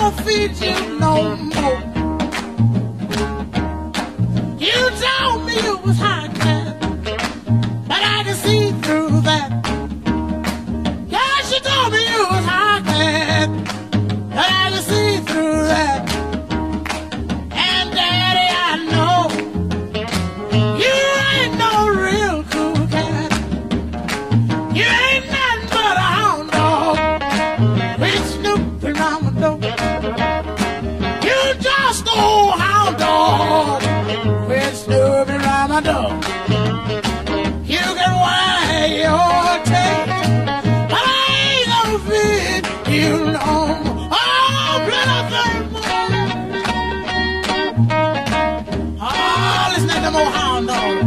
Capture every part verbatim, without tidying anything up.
gonna feed you no more. You told me you was hot, but I can see through that. Yeah, she told me you was hot, but I can see through that. And Daddy, I know you ain't no real cool cat. You ain't nothing but a hound dog with Snoop around the door. You just old hound dog with Snoop around my door. You can wag your tail, but I ain't gonna feed you no more. Oh, blood more. Oh, listen to them old hound dogs.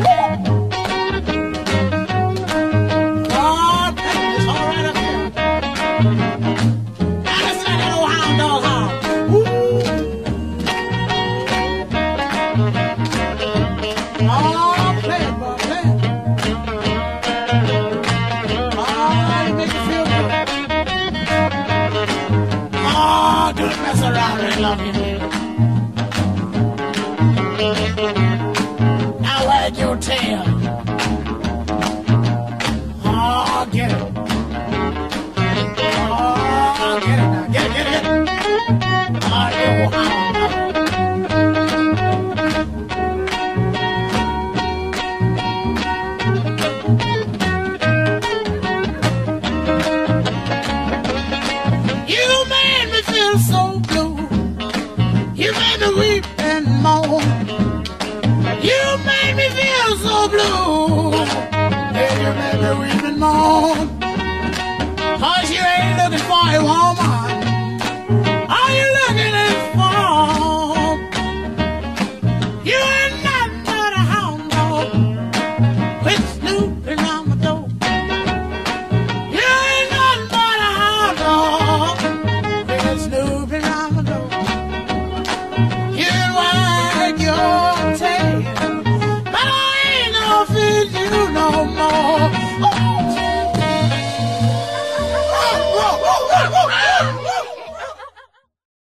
Oh, it's all right up here. Now listen to that old hound dog howl. Oh, play it, boy, play it. Oh, you make me feel good. Oh, don't mess around and love you. Now wag your tail. Oh, get it. Oh, get it now. Get it, get it, get it. Oh, you hound dog. You made me feel so blue. You made me weep and moan. You made me feel so blue. Yeah, you made me weep and moan. Cause you ain't looking for a woman. Are you looking for? You ain't nothing but a hound dog with Snoop around the door. You ain't nothing but a hound dog with Snoop around the door. You wag your